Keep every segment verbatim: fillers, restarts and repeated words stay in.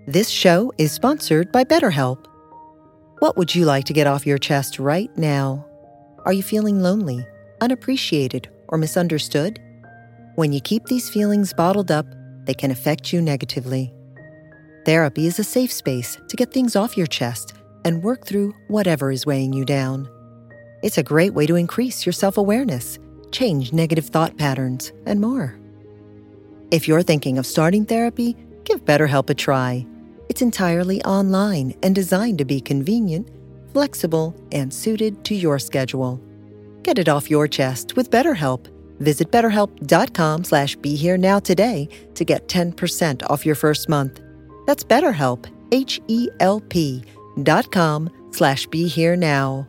This show is sponsored by BetterHelp. What would you like to get off your chest right now? Are you feeling lonely, unappreciated, or misunderstood? When you keep these feelings bottled up, they can affect you negatively. Therapy is a safe space to get things off your chest and work through whatever is weighing you down. It's a great way to increase your self-awareness, change negative thought patterns, and more. If you're thinking of starting therapy, give BetterHelp a try. It's entirely online and designed to be convenient, flexible, and suited to your schedule. Get it off your chest with BetterHelp. Visit betterhelp.com slash be here now today to get ten percent off your first month. That's BetterHelp, H-E-L-P dot com slash be here now.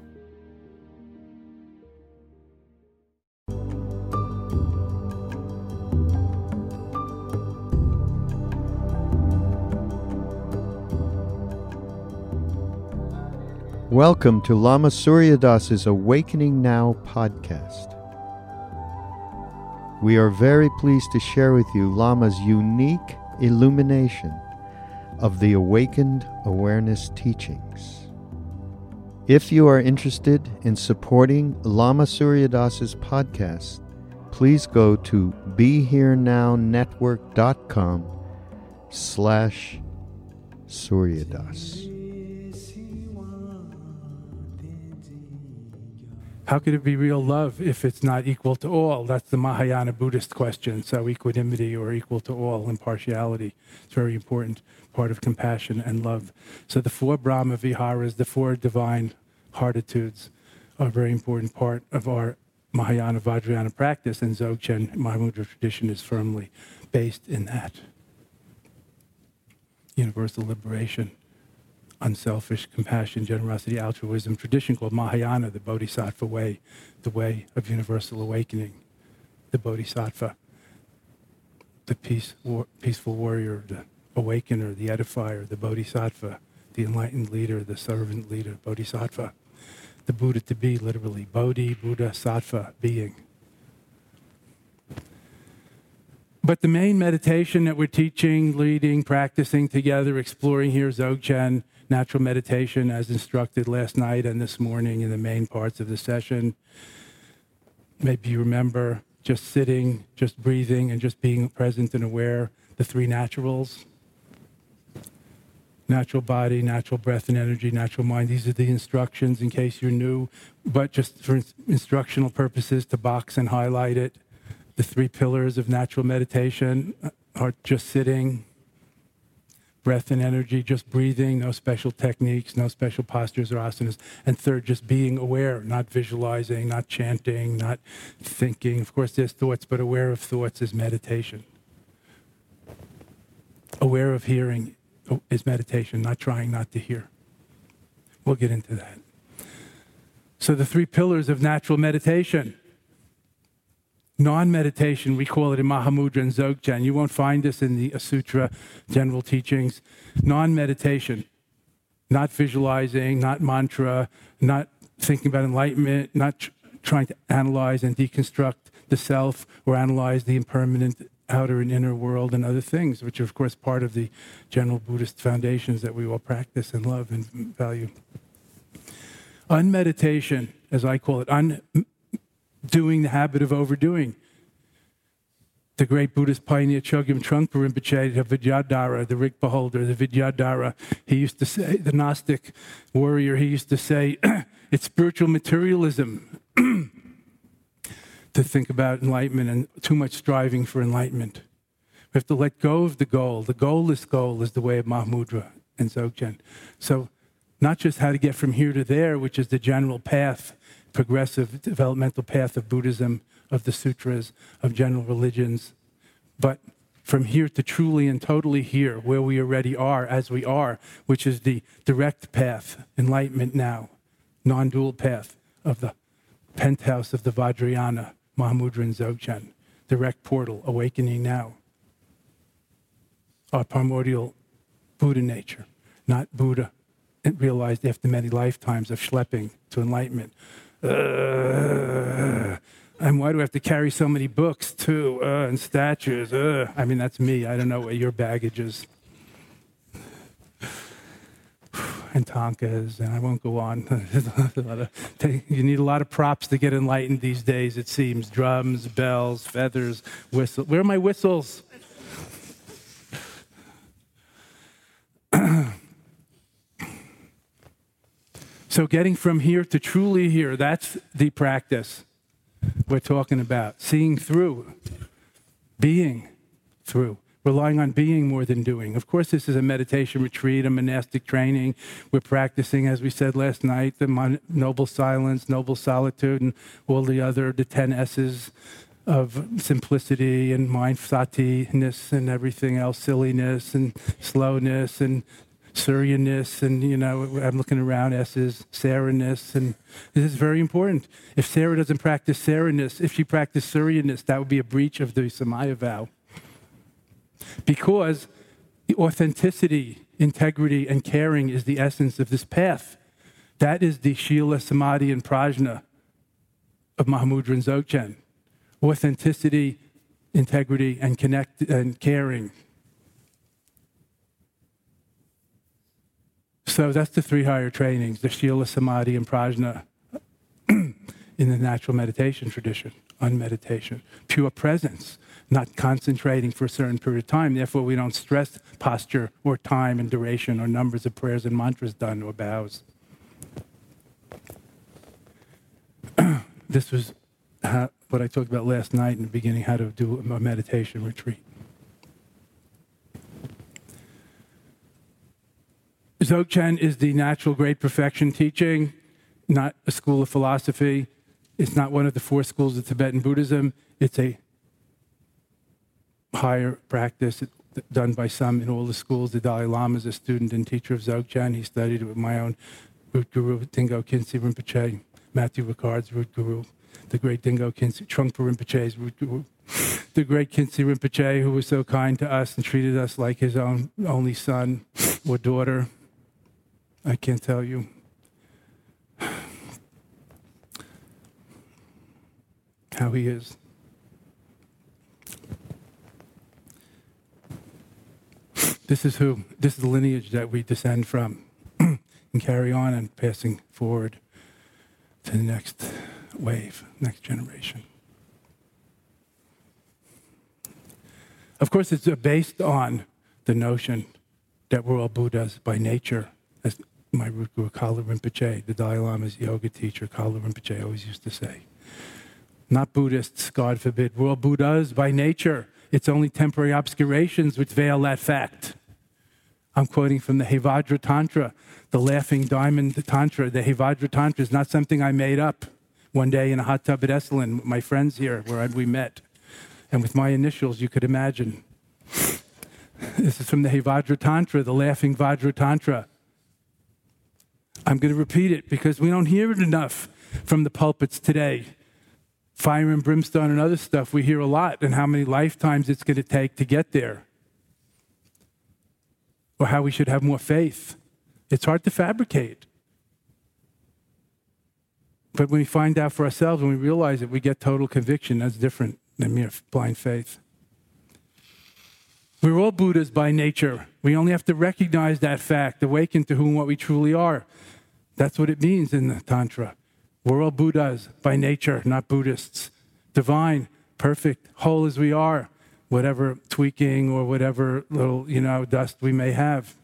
Welcome to Lama Surya Das's Awakening Now podcast. We are very pleased to share with you Lama's unique illumination of the Awakened Awareness teachings. If you are interested in supporting Lama Surya Das's podcast, please go to BeHereNowNetwork.com slash Suryadas. How could it be real love if it's not equal to all? That's the Mahayana Buddhist question. So equanimity or equal to all, impartiality. It's a very important part of compassion and love. So the four Brahma Viharas, the four divine heartitudes, are a very important part of our Mahayana Vajrayana practice, and Dzogchen Mahamudra tradition is firmly based in that. Universal liberation, unselfish compassion, generosity, altruism, tradition called Mahayana, the Bodhisattva way, the way of universal awakening, the Bodhisattva, the peace, war, peaceful warrior, the awakener, the edifier, the Bodhisattva, the enlightened leader, the servant leader, Bodhisattva, the Buddha to be, literally, Bodhi, Buddha, Sattva, being. But the main meditation that we're teaching, leading, practicing together, exploring here, Dzogchen, natural meditation as instructed last night and this morning in the main parts of the session. Maybe you remember just sitting, just breathing, and just being present and aware, the three naturals. Natural body, natural breath and energy, natural mind. These are the instructions in case you're new, but just for instructional purposes to box and highlight it. The three pillars of natural meditation are just sitting, breath and energy, just breathing, no special techniques, no special postures or asanas. And third, just being aware, not visualizing, not chanting, not thinking. Of course, there's thoughts, but aware of thoughts is meditation. Aware of hearing is meditation, not trying not to hear. We'll get into that. So the three pillars of natural meditation. Non-meditation, we call it in Mahamudra and Dzogchen. You won't find this in the Sutra general teachings. Non-meditation, not visualizing, not mantra, not thinking about enlightenment, not tr- trying to analyze and deconstruct the self or analyze the impermanent outer and inner world and other things, which are, of course, part of the general Buddhist foundations that we all practice and love and value. Unmeditation, as I call it, un. Doing the habit of overdoing. The great Buddhist pioneer Chogyam Trungpa Rinpoche, the Vidyadhara, the Rig Beholder, the Vidyadhara, he used to say, the Gnostic warrior, he used to say, it's spiritual materialism to think about enlightenment and too much striving for enlightenment. We have to let go of the goal. The goalless goal is the way of Mahamudra and Dzogchen. So not just how to get from here to there, which is the general path, progressive developmental path of Buddhism, of the sutras, of general religions, but from here to truly and totally here, where we already are, as we are, which is the direct path, enlightenment now, non-dual path of the penthouse of the Vajrayana, Mahamudra and Dzogchen, direct portal, awakening now. Our primordial Buddha nature, not Buddha realized after many lifetimes of schlepping to enlightenment. Uh, and why do I have to carry so many books too, uh, and statues? Uh. I mean, that's me. I don't know what your baggage is. and tankas, and I won't go on. You need a lot of props to get enlightened these days, it seems. Drums, bells, feathers, whistles. Where are my whistles? So getting from here to truly here, that's the practice we're talking about. Seeing through, being through, relying on being more than doing. Of course, this is a meditation retreat, a monastic training. We're practicing, as we said last night, the mon- noble silence, noble solitude, and all the other, the ten S's of simplicity and mind, sati-ness and everything else, silliness and slowness and Suryaness, and, you know, I'm looking around, S's, Sarah-ness, and this is very important. If Sarah doesn't practice Sarah-ness, if she practiced Suryaness, that would be a breach of the Samaya vow. Because the authenticity, integrity, and caring is the essence of this path. That is the Shila, Samadhi, and Prajna of Mahamudra and Dzogchen. Authenticity, integrity, and connect and caring. So that's the three higher trainings, the Shila, Samadhi, and Prajna in the natural meditation tradition, unmeditation. Pure presence, not concentrating for a certain period of time. Therefore, we don't stress posture or time and duration or numbers of prayers and mantras done or bows. This was how, what I talked about last night in the beginning, how to do a meditation retreat. Dzogchen is the natural great perfection teaching, not a school of philosophy. It's not one of the four schools of Tibetan Buddhism. It's a higher practice done by some in all the schools. The Dalai Lama is a student and teacher of Dzogchen. He studied it with my own root guru, Dingo Khyentse Rinpoche, Matthew Ricard's root guru, the great Dingo Khyentse, Trungpa Rinpoche's root guru, the great Khyentse Rinpoche, who was so kind to us and treated us like his own only son or daughter. I can't tell you. How he is. This is who, this is the lineage that we descend from and carry on and passing forward to the next wave, next generation. Of course, it's based on the notion that we're all Buddhas by nature. As my root guru, Kala Rinpoche, the Dalai Lama's yoga teacher, Kala Rinpoche, always used to say. Not Buddhists, God forbid. We're all Buddhas by nature. It's only temporary obscurations which veil that fact. I'm quoting from the Hevajra Tantra, the Laughing Diamond Tantra. The Hevajra Tantra is not something I made up one day in a hot tub at Esalen with my friends here where we met. And with my initials, you could imagine. This is from the Hevajra Tantra, the Laughing Vajra Tantra. I'm going to repeat it because we don't hear it enough from the pulpits today. Fire and brimstone and other stuff, we hear a lot, and how many lifetimes it's going to take to get there. Or how we should have more faith. It's hard to fabricate. But when we find out for ourselves, when we realize it, we get total conviction. That's different than mere blind faith. We're all Buddhas by nature. We only have to recognize that fact, awaken to who and what we truly are. That's what it means in the Tantra. We're all Buddhas by nature, not Buddhists. Divine, perfect, whole as we are, whatever tweaking or whatever little, you know, dust we may have.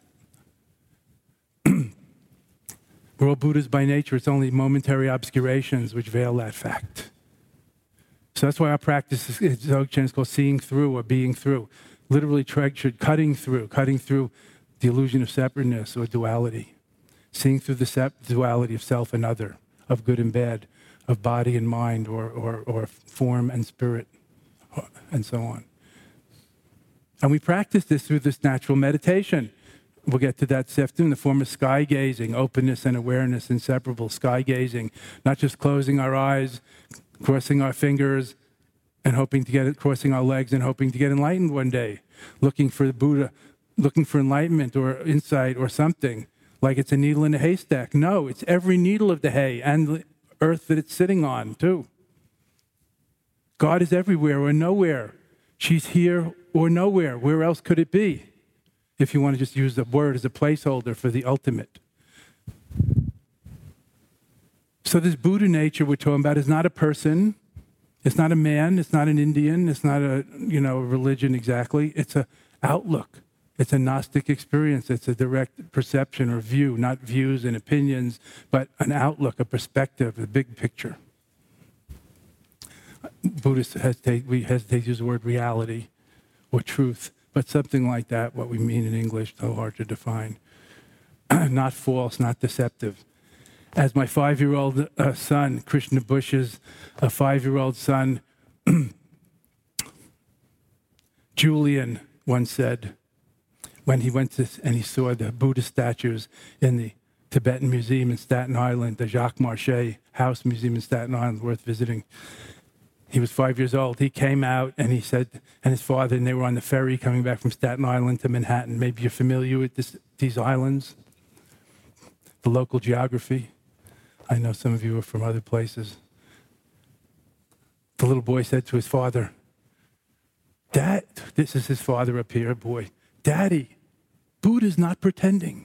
We're all Buddhas by nature. It's only momentary obscurations which veil that fact. So that's why our practice is Dzogchen is called seeing through or being through. Literally cutting through, cutting through the illusion of separateness or duality. Seeing through the sep- duality of self and other, of good and bad, of body and mind, or, or, or form and spirit, and so on. And we practice this through this natural meditation. We'll get to that this afternoon, the form of sky gazing, openness and awareness, inseparable sky gazing, not just closing our eyes, crossing our fingers, and hoping to get it, crossing our legs and hoping to get enlightened one day, looking for the Buddha, looking for enlightenment or insight or something, like it's a needle in a haystack. No, it's every needle of the hay and the earth that it's sitting on, too. God is everywhere or nowhere. She's here or nowhere. Where else could it be? If you want to just use the word as a placeholder for the ultimate. So this Buddha nature we're talking about is not a person. It's not a man. It's not an Indian. It's not a, you know, a religion exactly. It's an outlook. It's a Gnostic experience. It's a direct perception or view, not views and opinions, but an outlook, a perspective, a big picture. Buddhists hesitate, we hesitate to use the word reality or truth, but something like that, what we mean in English, so hard to define. Not false, not deceptive. As my five-year-old uh, son, Krishna Bush's a five-year-old son, Julian once said, when he went to, and he saw the Buddha statues in the Tibetan Museum in Staten Island, the Jacques Marchais House Museum in Staten Island, worth visiting. He was five years old. He came out and he said, and his father, and they were on the ferry coming back from Staten Island to Manhattan. Maybe you're familiar with this, these islands, the local geography. I know some of you are from other places. The little boy said to his father, Dad, this is his father up here, boy, Daddy, Buddha's not pretending.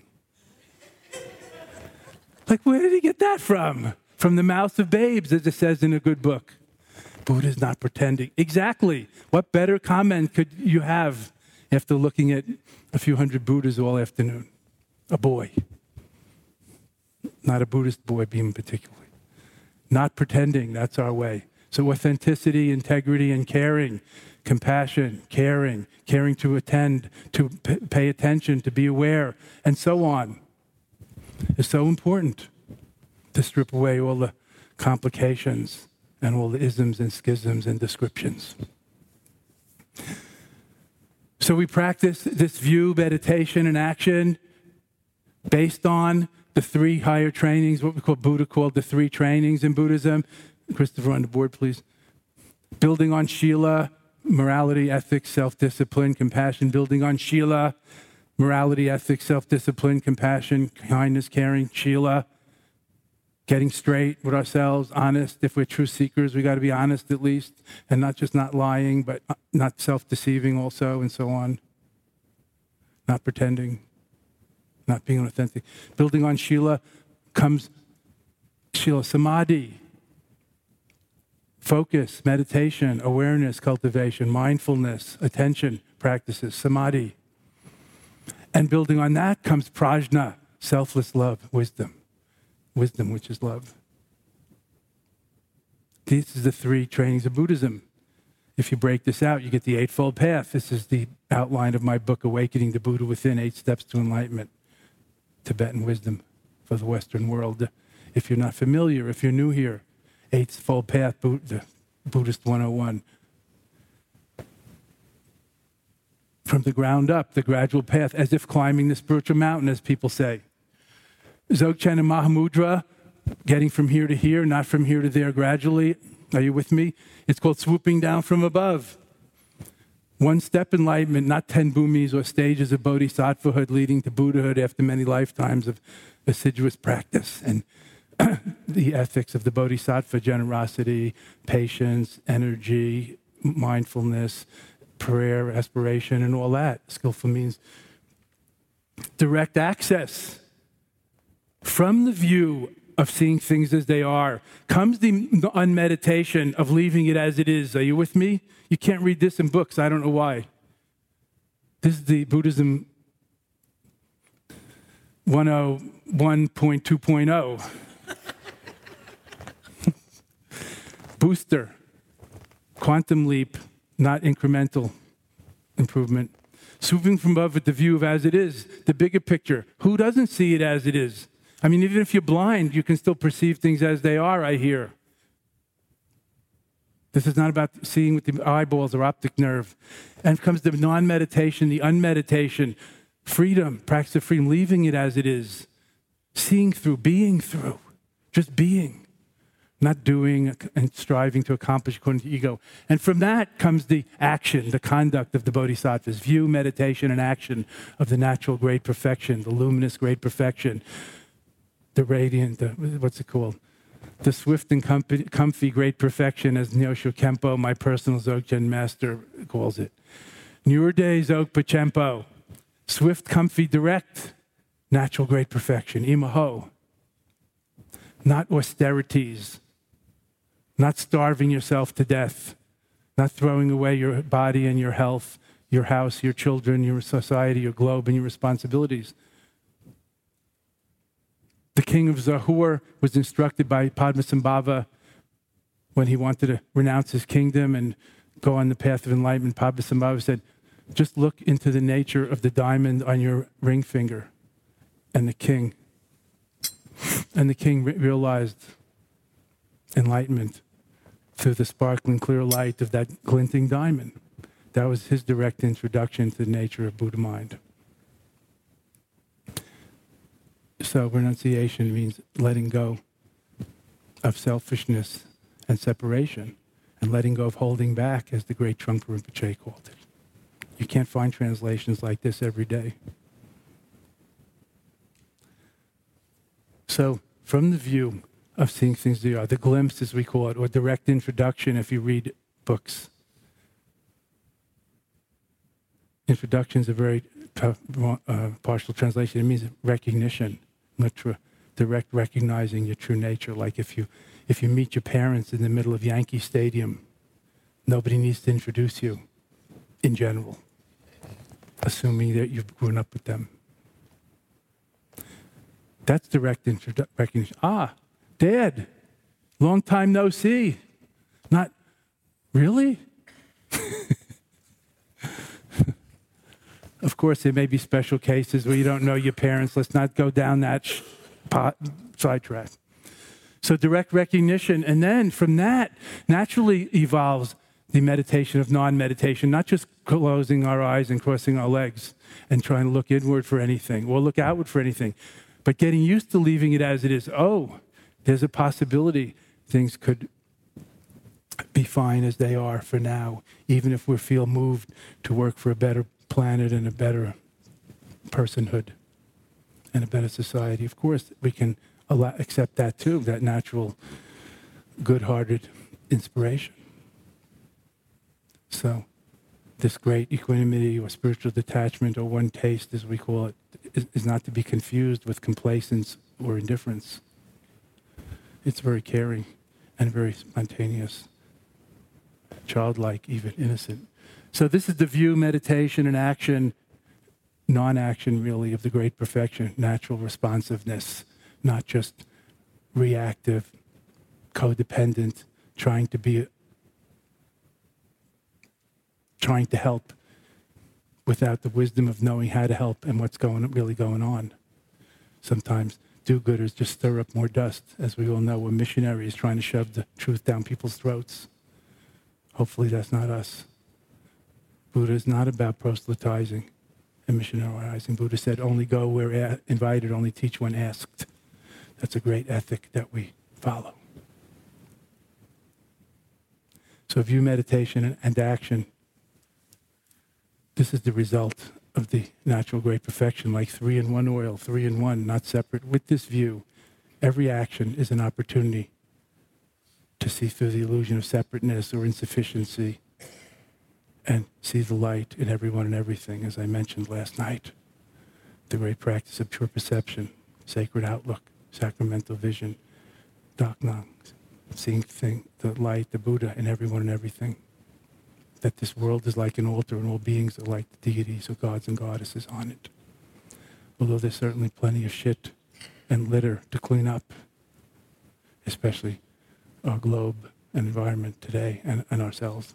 Like, where did he get that from? From the mouths of babes, as it says in a good book. Buddha's not pretending. Exactly. What better comment could you have after looking at a few hundred Buddhas all afternoon? A boy. Not a Buddhist boy being particularly. Not pretending, that's our way. So authenticity, integrity, and caring. Compassion, caring, caring to attend, to p- pay attention, to be aware, and so on. It's so important to strip away all the complications and all the isms and schisms and descriptions. So we practice this view, meditation, and action based on the three higher trainings, what we call Buddha called the three trainings in Buddhism. Christopher, on the board, please. Building on Shila, morality, ethics, self-discipline, compassion. Building on Shila, morality, ethics, self-discipline, compassion, kindness, caring, Shila. Getting straight with ourselves, honest. If we're true seekers, we got to be honest at least, and not just not lying, but not self-deceiving also, and so on. Not pretending, not being authentic. Building on Shila comes Shila Samadhi. Focus, meditation, awareness, cultivation, mindfulness, attention practices, Samadhi. And building on that comes Prajna, selfless love, wisdom. Wisdom, which is love. These are the three trainings of Buddhism. If you break this out, you get the Eightfold Path. This is the outline of my book, Awakening the Buddha Within, Eight Steps to Enlightenment, Tibetan Wisdom for the Western World. If you're not familiar, if you're new here, Eightfold Path, the Buddhist one oh one. From the ground up, the gradual path, as if climbing the spiritual mountain, as people say. Dzogchen and Mahamudra, getting from here to here, not from here to there gradually. Are you with me? It's called swooping down from above. One step enlightenment, not ten bhumis or stages of bodhisattvahood leading to Buddhahood after many lifetimes of assiduous practice and the ethics of the bodhisattva, generosity, patience, energy, mindfulness, prayer, aspiration, and all that. Skillful means direct access. From the view of seeing things as they are comes the unmeditation of leaving it as it is. Are you with me? You can't read this in books. I don't know why. This is the Buddhism one oh one point two point oh. Booster. Quantum leap, not incremental improvement. Swooping from above with the view of as it is, the bigger picture. Who doesn't see it as it is? I mean, even if you're blind, you can still perceive things as they are, I hear. This is not about seeing with the eyeballs or optic nerve. And comes the non-meditation, the unmeditation, freedom, practice of freedom, leaving it as it is, seeing through, being through, just being, not doing and striving to accomplish according to ego. And from that comes the action, the conduct of the bodhisattvas, view, meditation, and action of the natural great perfection, the luminous great perfection. The radiant, the, what's it called? The swift and comfy, comfy great perfection, as Nyosho Kempo, my personal Dzogchen master, calls it. Nyurde Dzogpa Chempo, swift, comfy, direct, natural great perfection, Imaho. not austerities, not starving yourself to death, not throwing away your body and your health, your house, your children, your society, your globe, and your responsibilities. The king of Zahur was instructed by Padmasambhava when he wanted to renounce his kingdom and go on the path of enlightenment. Padmasambhava said, just look into the nature of the diamond on your ring finger. And the king, and the king re- realized enlightenment through the sparkling clear light of that glinting diamond. That was his direct introduction to the nature of Buddha mind. So renunciation means letting go of selfishness and separation, and letting go of holding back, as the great Trungpa Rinpoche called it. You can't find translations like this every day. So from the view of seeing things as they are, the glimpse, as we call it, or direct introduction if you read books. Introduction is a very tough, uh, partial translation. It means recognition, literal, direct recognizing your true nature. Like if you, if you meet your parents in the middle of Yankee Stadium, nobody needs to introduce you in general, assuming that you've grown up with them. That's direct introdu- recognition. Ah, Dad, long time no see. Not, really? Of course, there may be special cases where you don't know your parents. Let's not go down that sh- pot, sidetrack. So direct recognition, and then from that naturally evolves the meditation of non-meditation, not just closing our eyes and crossing our legs and trying to look inward for anything or look outward for anything, but getting used to leaving it as it is. Oh, there's a possibility things could be fine as they are for now, even if we feel moved to work for a better planet and a better personhood and a better society. Of course, we can allow, accept that too, that natural, good-hearted inspiration. So this great equanimity or spiritual detachment, or one taste as we call it, is, is not to be confused with complacence or indifference. It's very caring and very spontaneous, childlike, even innocent. So this is the view, meditation, and action, non-action really, of the great perfection, natural responsiveness, not just reactive, codependent, trying to be, trying to help without the wisdom of knowing how to help and what's going really going on. Sometimes do-gooders just stir up more dust, as we all know. We're missionaries trying to shove the truth down people's throats. Hopefully that's not us. Buddha is not about proselytizing and missionarizing. Buddha said, only go where invited, only teach when asked. That's a great ethic that we follow. So view, meditation, and action. This is the result of the natural great perfection, like three in one oil, three in one, not separate. With this view, every action is an opportunity to see through the illusion of separateness or insufficiency and see the light in everyone and everything, as I mentioned last night. The great practice of pure perception, sacred outlook, sacramental vision, Daknang, seeing thing, the light, the Buddha in everyone and everything. That this world is like an altar and all beings are like the deities or gods and goddesses on it. Although there's certainly plenty of shit and litter to clean up, especially our globe and environment today and, and ourselves.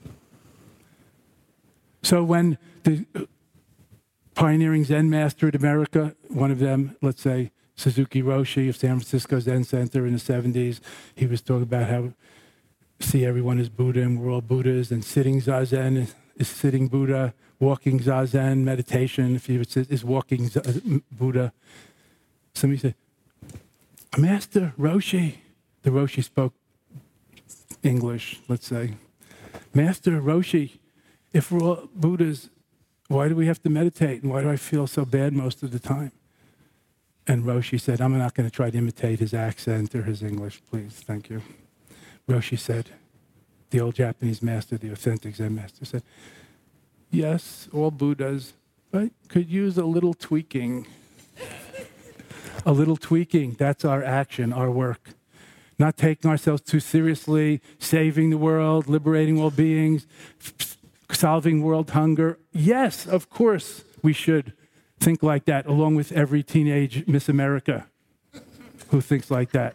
So when the pioneering Zen master in America, one of them, let's say Suzuki Roshi of San Francisco Zen Center in the seventies, he was talking about how see everyone as Buddha and we're all Buddhas, and sitting Zazen is, is sitting Buddha, walking Zazen, meditation, if you would say, is walking Z- Buddha. Somebody said, Master Roshi, the Roshi spoke English, let's say. Master Roshi, if we're all Buddhas, why do we have to meditate? And why do I feel so bad most of the time? And Roshi said, I'm not going to try to imitate his accent or his English, please, thank you. Roshi said, the old Japanese master, the authentic Zen master, said, yes, all Buddhas, but could use a little tweaking. A little tweaking, that's our action, our work. not taking ourselves too seriously, saving the world, liberating all beings, f- solving world hunger. Yes, of course we should think like that, along with every teenage Miss America who thinks like that.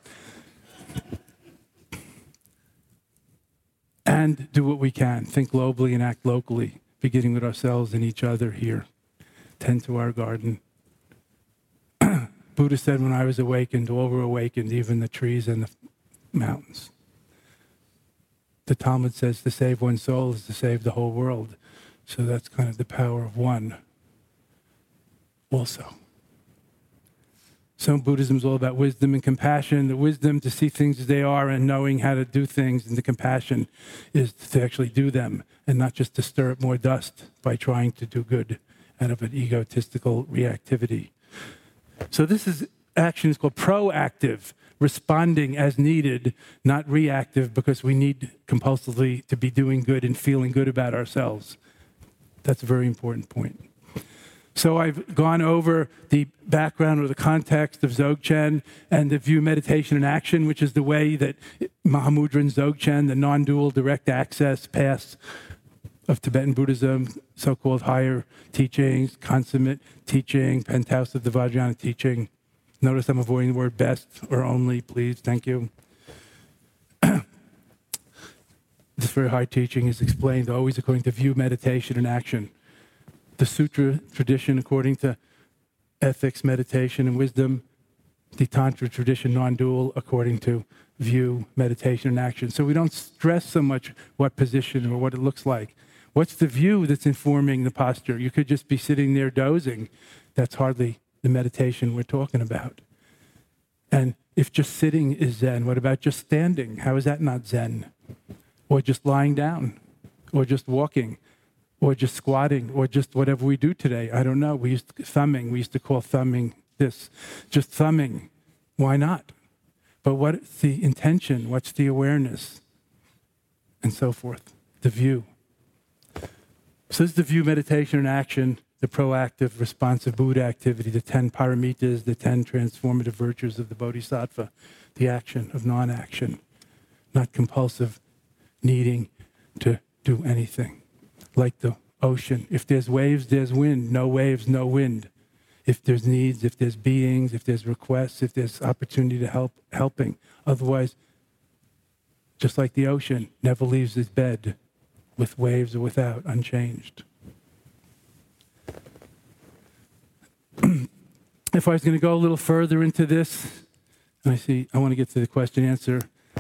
And do what we can. Think globally and act locally, beginning with ourselves and each other here. Tend to our garden. Buddha said, when I was awakened, all were awakened, even the trees and the mountains. The Talmud says to save one's soul is to save the whole world. So that's kind of the power of one also. So Buddhism is all about wisdom and compassion. The wisdom to see things as they are and knowing how to do things, and the compassion is to actually do them and not just to stir up more dust by trying to do good out of an egotistical reactivity. So this is action is called proactive, responding as needed, not reactive, because we need compulsively to be doing good and feeling good about ourselves. That's a very important point. So I've gone over the background or the context of Dzogchen and the view meditation and action, which is the way that Mahamudra and Dzogchen, the non-dual direct access paths of Tibetan Buddhism, so-called higher teachings, consummate teaching, penthouse of the Vajrayana teaching. Notice I'm avoiding the word best or only, please. Thank you. This very high teaching is explained always according to view, meditation, and action. The sutra tradition according to ethics, meditation, and wisdom. The Tantra tradition, non-dual, according to view, meditation, and action. So we don't stress so much what position or what it looks like. What's the view that's informing the posture? You could just be sitting there dozing. That's hardly the meditation we're talking about. And if just sitting is Zen, what about just standing? How is that not Zen? Or just lying down? Or just walking? Or just squatting? Or just whatever we do today? I don't know. We used to, thumbing. We used to call thumbing this. Just thumbing. Why not? But what's the intention? What's the awareness? And so forth. The view. So this is the view, meditation, and action, the proactive, responsive Buddha activity, the ten paramitas, the ten transformative virtues of the Bodhisattva, the action of non-action, not compulsive needing to do anything. Like the ocean, if there's waves, there's wind. No waves, no wind. If there's needs, if there's beings, if there's requests, if there's opportunity to help, helping. Otherwise, just like the ocean, never leaves its bed, with waves or without, unchanged. If I was going to go a little further into this, and I see, I want to get to the question answer.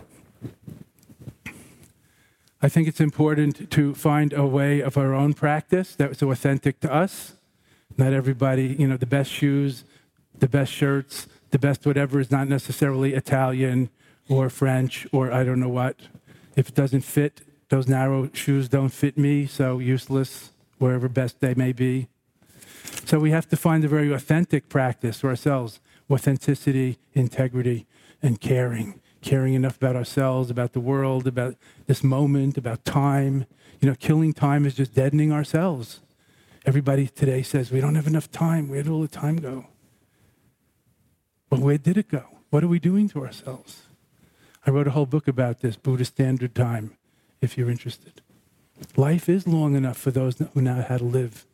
I think it's important to find a way of our own practice that's authentic to us. Not everybody, you know, the best shoes, the best shirts, the best whatever is not necessarily Italian or French or I don't know what. If it doesn't fit, those narrow shoes don't fit me, so useless, wherever best they may be. So we have to find a very authentic practice for ourselves. Authenticity, integrity, and caring. Caring enough about ourselves, about the world, about this moment, about time. You know, killing time is just deadening ourselves. Everybody today says, we don't have enough time. Where did all the time go? Well, where did it go? What are we doing to ourselves? I wrote a whole book about this, Buddha Standard Time, if you're interested. Life is long enough for those who know how to live.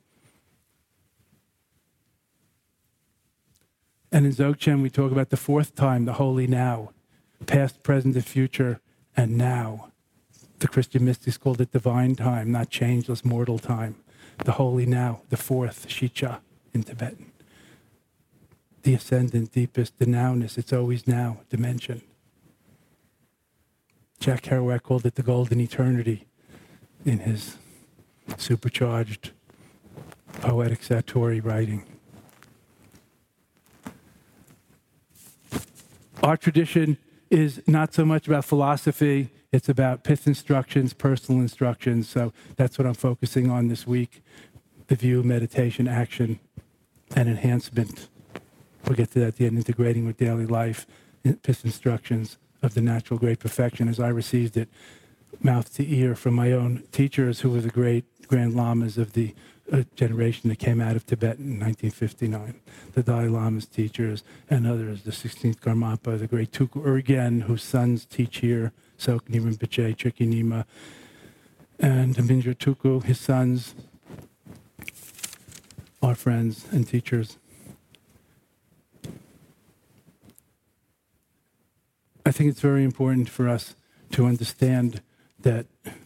And in Dzogchen, we talk about the fourth time, the holy now. Past, present, and future, and now. The Christian mystics called it divine time, not changeless mortal time. The holy now, the fourth, Shicha in Tibetan. The ascendant, deepest, the nowness, it's always now, dimension. Jack Kerouac called it the golden eternity in his supercharged poetic satori writing. Our tradition is not so much about philosophy, it's about pith instructions, personal instructions. So that's what I'm focusing on this week. The view, meditation, action, and enhancement. We'll get to that at the end, integrating with daily life, pith instructions of the natural great perfection as I received it mouth to ear from my own teachers, who were the great Grand Lamas of the uh, generation that came out of Tibet in nineteen fifty-nine. The Dalai Lama's teachers and others, the sixteenth Karmapa, the great Tulku Urgyen, whose sons teach here, Sokni Rinpoche, Trikhi Nyima, and Mingyur Tulku, his sons, our friends and teachers. I think it's very important for us to understand that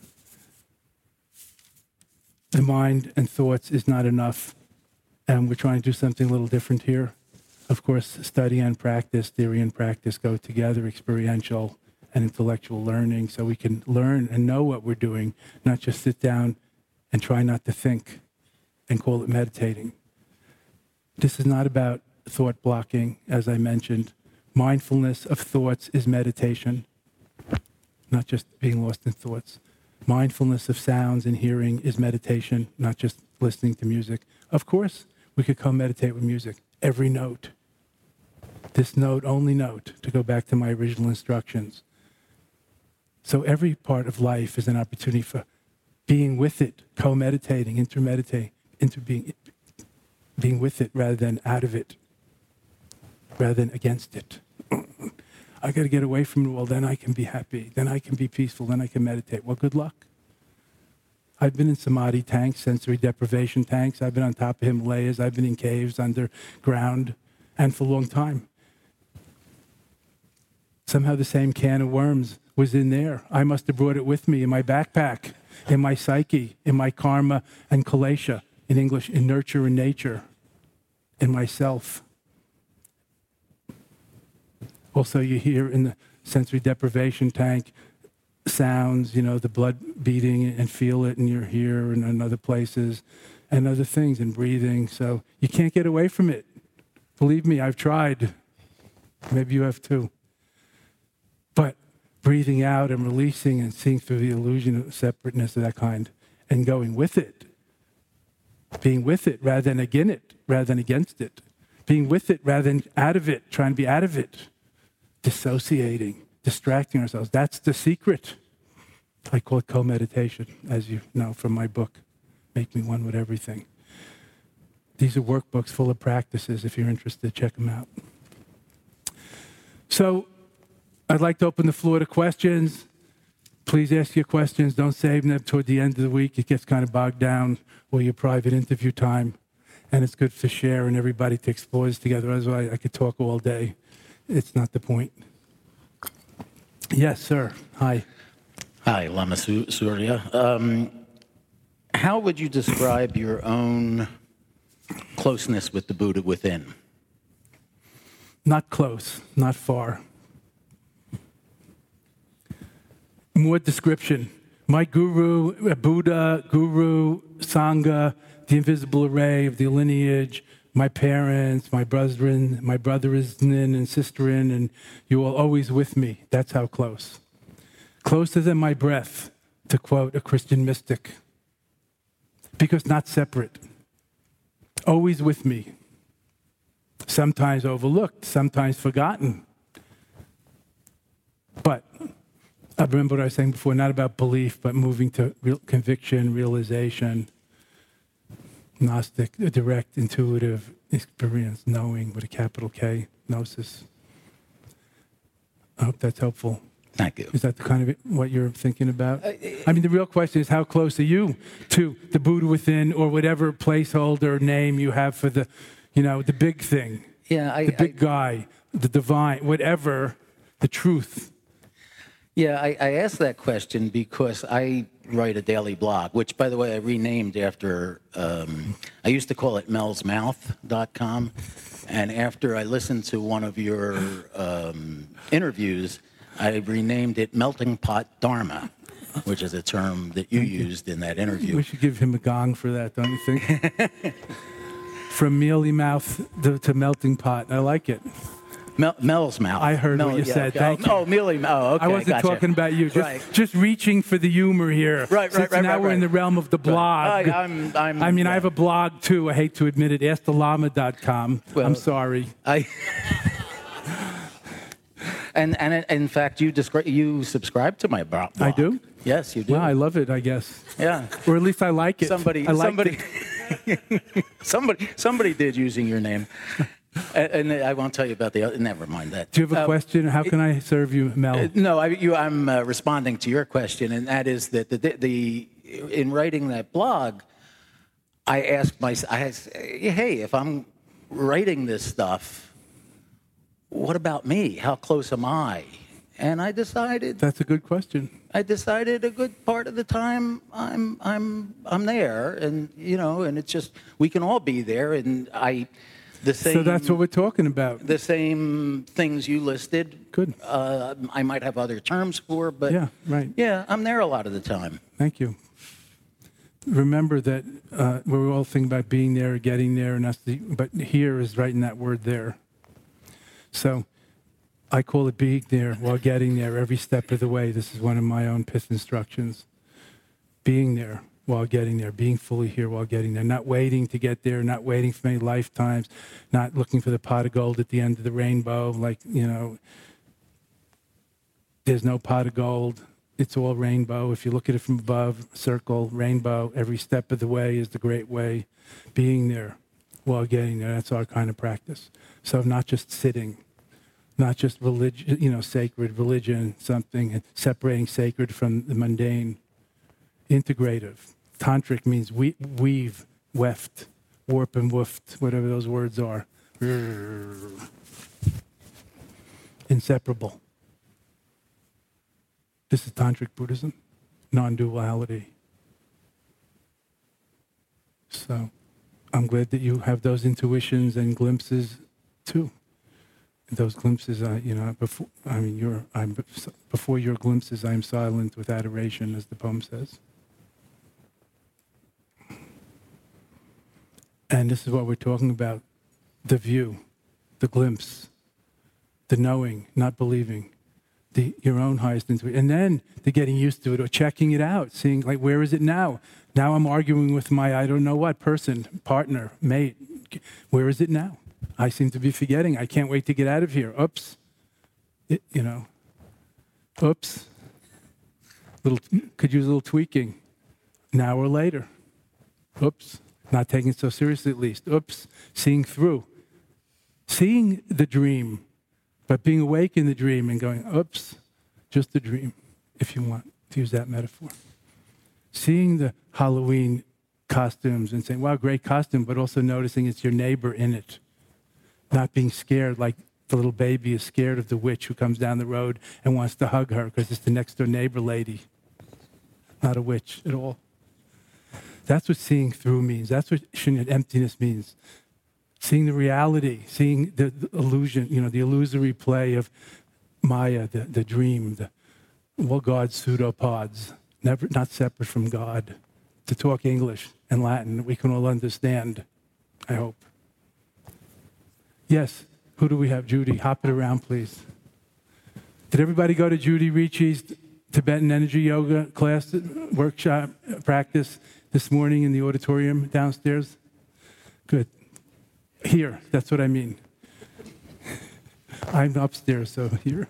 the mind and thoughts is not enough, and we're trying to do something a little different here. Of course, study and practice, theory and practice go together, experiential and intellectual learning, so we can learn and know what we're doing, not just sit down and try not to think and call it meditating. This is not about thought blocking, as I mentioned. Mindfulness of thoughts is meditation, not just being lost in thoughts. Mindfulness of sounds and hearing is meditation, not just listening to music. Of course, we could co-meditate with music. Every note. This note, only note, to go back to my original instructions. So every part of life is an opportunity for being with it, co-meditating, intermeditating, inter being, being with it rather than out of it, rather than against it. I got to get away from it. Well, then I can be happy. Then I can be peaceful. Then I can meditate. Well, good luck. I've been in samadhi tanks, sensory deprivation tanks. I've been on top of Himalayas. I've been in caves underground, and for a long time. Somehow the same can of worms was in there. I must have brought it with me in my backpack, in my psyche, in my karma and kalesha, in English, in nurture and nature, in myself. Also, you hear in the sensory deprivation tank sounds, you know, the blood beating, and feel it, and you're here and in other places and other things, and breathing. So you can't get away from it. Believe me, I've tried. Maybe you have too. But breathing out and releasing and seeing through the illusion of separateness of that kind and going with it. Being with it rather than against it, rather than against it. Being with it rather than out of it, trying to be out of it. Dissociating, distracting ourselves. That's the secret. I call it co-meditation, as you know from my book, Make Me One with Everything. These are workbooks full of practices. If you're interested, check them out. So I'd like to open the floor to questions. Please ask your questions. Don't save them toward the end of the week. It gets kind of bogged down, or your private interview time. And it's good to share and everybody to explore this together. Otherwise, I could talk all day. It's not the point. Yes, sir. Hi. Hi, Lama Su- Surya. Um, how would you describe your own closeness with the Buddha within? Not close, not far. More description. My guru, Buddha, guru, Sangha, the invisible array of the lineage, my parents, my brethren, my brothers and sisterin, and you are always with me. That's how close. Closer than my breath, to quote a Christian mystic. Because not separate. Always with me. Sometimes overlooked, sometimes forgotten. But I remember what I was saying before, not about belief, but moving to real conviction, realization, Gnostic, direct, intuitive experience, knowing with a capital K, gnosis. I hope that's helpful. Thank you. Is that the kind of what you're thinking about? I mean, the real question is, how close are you to the Buddha within, or whatever placeholder name you have for the, you know, the big thing, Yeah, I, the big I, guy, the divine, whatever, the truth? Yeah, I, I asked that question because I write a daily blog, which, by the way, I renamed after, um, I used to call it mels mouth dot com. And after I listened to one of your um, interviews, I renamed it Melting Pot Dharma, which is a term that you used in that interview. We should give him a gong for that, don't you think? From mealy mouth to, to melting pot. I like it. Mel, Mel's mouth. I heard Mel, what you yeah, said. Okay. Thank oh, you. Oh, mealy mouth. Oh, okay. I wasn't gotcha. talking about you. Just, right. just reaching for the humor here. Right, right, Since right, now right, we're right. in the realm of the blog. Right. I, I'm, I'm, I mean, yeah. I have a blog too. I hate to admit it. ask the lama dot com. Well, I'm sorry. I. and and in fact, you describe you subscribe to my blog. I do. Yes, you do. Wow, I love it, I guess. Yeah. Or at least I like it. Somebody, I like somebody, somebody, somebody did using your name, and, and I won't tell you about the other. Never mind that. Do you have a Uh, question? How can I serve you, Mel? Uh, no, I, you, I'm uh, responding to your question, and that is that the, the, the in writing that blog, I asked myself, I asked, hey, if I'm writing this stuff, what about me? How close am I? And I decided. That's a good question. I decided a good part of the time I'm I'm I'm there, and you know, and it's just we can all be there, and I the same. So that's what we're talking about. The same things you listed. Good. Uh, I might have other terms for, but Yeah, right. Yeah, I'm there a lot of the time. Thank you. Remember that uh, we're all thinking about being there, getting there, and that's the, but here is right in that word there. So I call it being there while getting there every step of the way. This is one of my own P I T instructions. Being there while getting there, being fully here while getting there, not waiting to get there, not waiting for many lifetimes, not looking for the pot of gold at the end of the rainbow, like, you know, there's no pot of gold. It's all rainbow. If you look at it from above, circle, rainbow, every step of the way is the great way. Being there while getting there, that's our kind of practice. So not just sitting, not just religion, you know, sacred religion, something, and separating sacred from the mundane. Integrative. Tantric means we, weave, weft, warp and woofed, whatever those words are. Inseparable. This is Tantric Buddhism, non-duality. So I'm glad that you have those intuitions and glimpses too. Those glimpses, uh, you know, before, I mean, you're, I'm, before your glimpses, I am silent with adoration, as the poem says. And this is what we're talking about, the view, the glimpse, the knowing, not believing. The, your own highest intuition, and then the getting used to it or checking it out, seeing like, where is it now? Now I'm arguing with my I don't know what person, partner, mate. Where is it now? I seem to be forgetting. I can't wait to get out of here. Oops. It, you know. Oops. Little could use a little tweaking. An hour later. Oops. Not taking it so seriously at least. Oops. Seeing through. Seeing the dream. But being awake in the dream and going, oops, just a dream, if you want to use that metaphor. Seeing the Halloween costumes and saying, wow, great costume, but also noticing it's your neighbor in it. Not being scared like the little baby is scared of the witch who comes down the road and wants to hug her because it's the next door neighbor lady. Not a witch at all. That's what seeing through means. That's what shunyat, emptiness means. Seeing the reality, seeing the, the illusion, you know, the illusory play of Maya, the, the dream, the well, God's pseudopods, never, not separate from God. To talk English and Latin that we can all understand, I hope. Yes, who do we have? Judy, hop it around, please. Did everybody go to Judy Ricci's Tibetan energy yoga class, workshop, practice this morning in the auditorium downstairs? Good. Here, that's what I mean. I'm upstairs, so here.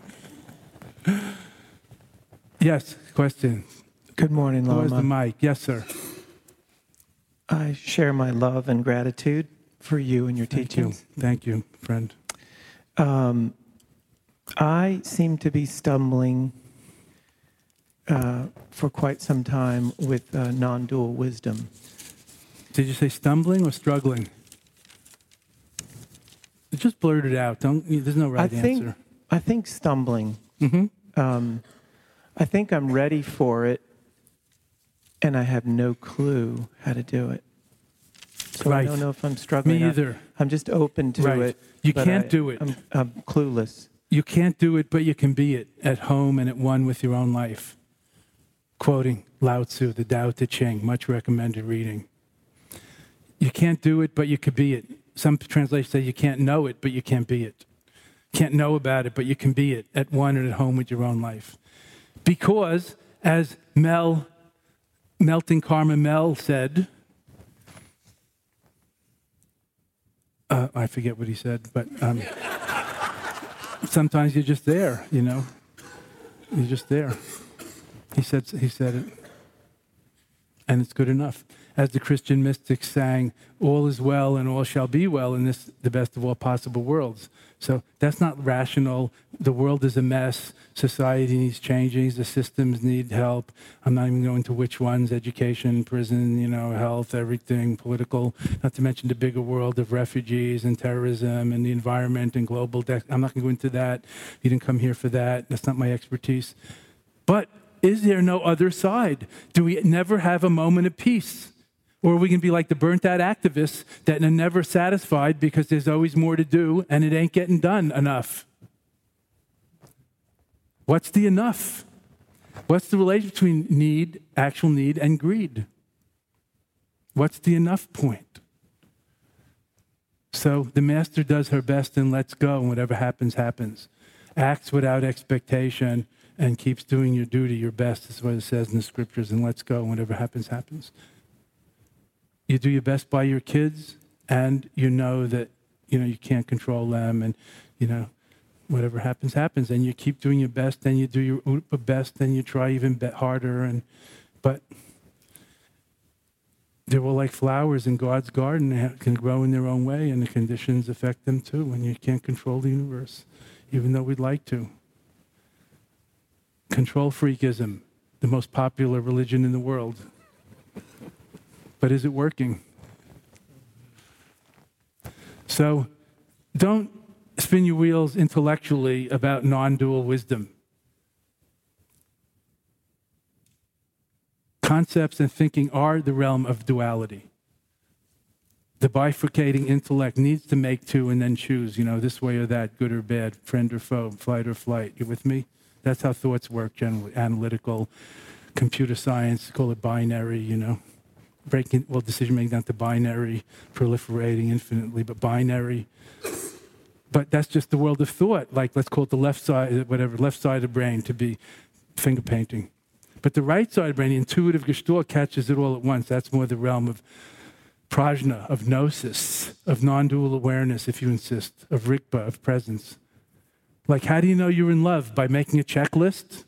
Yes, question. Good morning, Lama. Where's the mic? Yes, sir. I share my love and gratitude for you and your Thank teachings. you. Thank you, friend. Um, I seem to be stumbling uh, for quite some time with uh, non-dual wisdom. Did you say stumbling or struggling? Just blurt it out. Don't. There's no right I think, answer. I think stumbling. Mm-hmm. Um, I think I'm ready for it, and I have no clue how to do it. So Right. I don't know if I'm struggling. Me I- either. I'm just open to Right. it. You but can't I- do it. I'm, I'm clueless. You can't do it, but you can be it at home and at one with your own life. Quoting Lao Tzu, the Tao Te Ching, much recommended reading. You can't do it, but you could be it. Some translations say you can't know it, but you can't be it. Can't know about it, but you can be it at one and at home with your own life. Because, as Mel, Melting Karma Mel said, uh, I forget what he said, but um, sometimes you're just there, you know. You're just there. He said, he said it. And it's good enough. As the Christian mystics sang, all is well and all shall be well in this, the best of all possible worlds. So that's not rational. The world is a mess. Society needs changing. The systems need help. I'm not even going to which ones, education, prison, you know, health, everything, political, not to mention the bigger world of refugees and terrorism and the environment and global. De- I'm not going to go into that. You didn't come here for that. That's not my expertise. But is there no other side? Do we never have a moment of peace? Or are we going to be like the burnt-out activists that are never satisfied because there's always more to do and it ain't getting done enough? What's the enough? What's the relation between need, actual need, and greed? What's the enough point? So the master does her best and lets go, and whatever happens, happens. Acts without expectation and keeps doing your duty, your best, is what it says in the scriptures, and lets go, and whatever happens, happens. You do your best by your kids, and you know that, you know, you can't control them, and, you know, whatever happens, happens. And you keep doing your best, and you do your best, and you try even harder, and, but they're all like flowers in God's garden. They can grow in their own way, and the conditions affect them too, and you can't control the universe, even though we'd like to. Control freakism, the most popular religion in the world. But is it working? So don't spin your wheels intellectually about non-dual wisdom. Concepts and thinking are the realm of duality. The bifurcating intellect needs to make two and then choose, you know, this way or that, good or bad, friend or foe, fight or flight. You with me? That's how thoughts work generally. Analytical, computer science, call it binary, you know. Breaking, well, decision making down to binary, proliferating infinitely, but binary. But that's just the world of thought. Like, let's call it the left side, whatever, left side of the brain to be finger painting. But the right side of the brain, the intuitive gestalt, catches it all at once. That's more the realm of prajna, of gnosis, of non-dual awareness, if you insist, of rikpa, of presence. Like, how do you know you're in love? By making a checklist?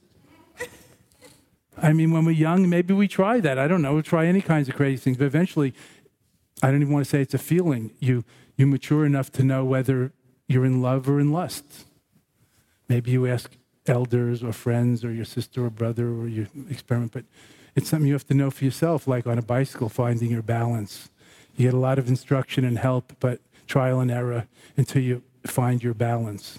I mean, when we're young, maybe we try that. I don't know. We try any kinds of crazy things. But eventually, I don't even want to say it's a feeling. You you mature enough to know whether you're in love or in lust. Maybe you ask elders or friends or your sister or brother or you experiment. But it's something you have to know for yourself, like on a bicycle, finding your balance. You get a lot of instruction and help, but trial and error until you find your balance.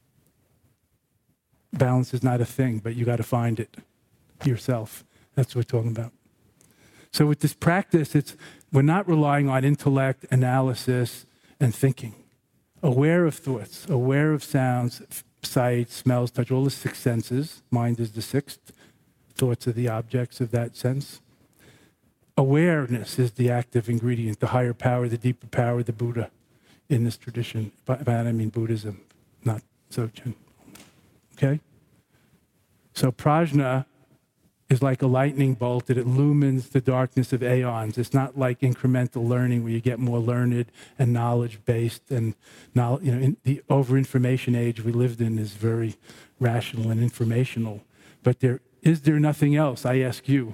Balance is not a thing, but you got to find it yourself. That's what we're talking about. So with this practice, it's we're not relying on intellect, analysis, and thinking. Aware of thoughts, aware of sounds, sight, smells, touch, all the six senses. Mind is the sixth. Thoughts are the objects of that sense. Awareness is the active ingredient, the higher power, the deeper power, the Buddha in this tradition. By that I mean Buddhism, not Dzogchen. Okay? So prajna is like a lightning bolt that illumines the darkness of aeons. It's not like incremental learning where you get more learned and knowledge-based. And knowledge, you know, in the over-information age we lived in is very rational and informational. But there is there nothing else, I ask you?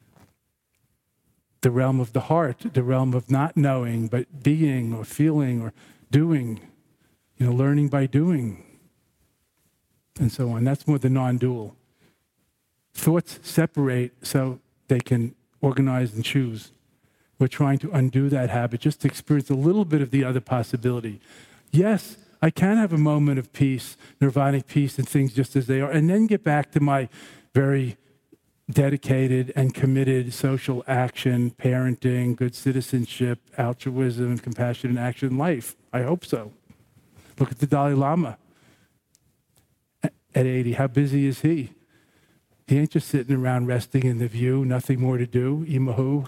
The realm of the heart, the realm of not knowing, but being or feeling or doing, you know, learning by doing, and so on. That's more the non-dual. Thoughts separate so they can organize and choose. We're trying to undo that habit just to experience a little bit of the other possibility. Yes, I can have a moment of peace, nirvanic peace, and things just as they are, and then get back to my very dedicated and committed social action, parenting, good citizenship, altruism, compassion, and action life. I hope so. Look at the Dalai Lama at eighty. How busy is he? He ain't just sitting around resting in the view, nothing more to do, imahu.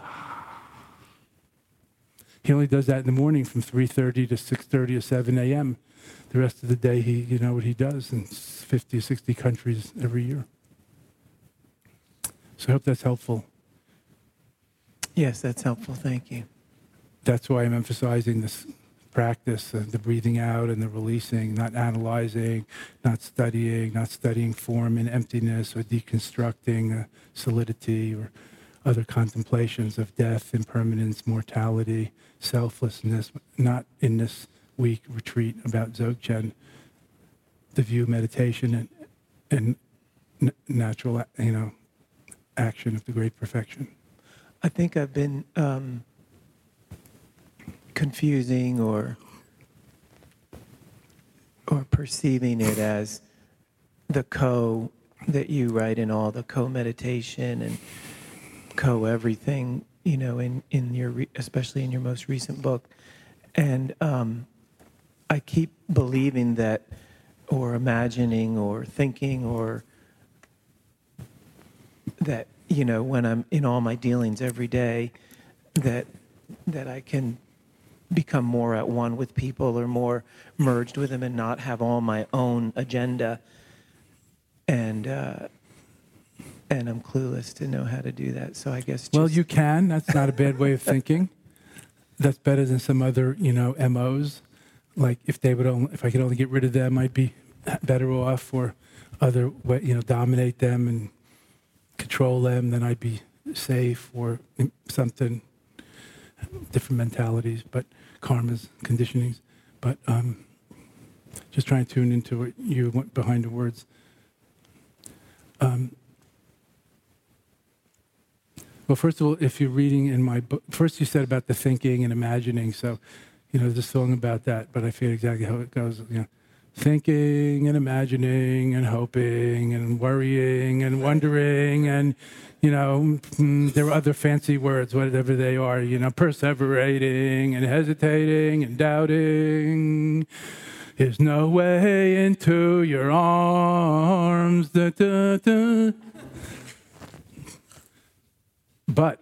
He only does that in the morning from three thirty to six thirty or seven a.m. The rest of the day, he, you know what he does in fifty or sixty countries every year. So I hope that's helpful. Yes, that's helpful. Thank you. That's why I'm emphasizing this practice, uh, the breathing out and the releasing, not analyzing, not studying, not studying form and emptiness or deconstructing uh, solidity or other contemplations of death, impermanence, mortality, selflessness, not in this week retreat about Dzogchen, the view, meditation, and, and n- natural, you know, action of the great perfection. I think I've been um, confusing or or perceiving it as the co that you write in all the co-meditation and co-everything, you know, in, in your, re- especially in your most recent book. And um, I keep believing that, or imagining, or thinking, or that, you know, when I'm in all my dealings every day, that that I can become more at one with people or more merged with them and not have all my own agenda. And uh, and I'm clueless to know how to do that. So I guess just... Well, you can. That's not a bad way of thinking. That's better than some other, you know, M Os. Like if they would only, if I could only get rid of them, I'd be better off. Or other, you know, dominate them and control them, then I'd be safe. Or something. Different mentalities, but karmas, conditionings. But um, just trying to tune into what you went behind the words. Um, Well, first of all, if you're reading in my book, first you said about the thinking and imagining. So, you know, there's a song about that, but I forget exactly how it goes. You know, thinking and imagining and hoping and worrying and wondering and, you know, mm, there are other fancy words, whatever they are, you know, perseverating and hesitating and doubting. There's no way into your arms. Da, da, da. But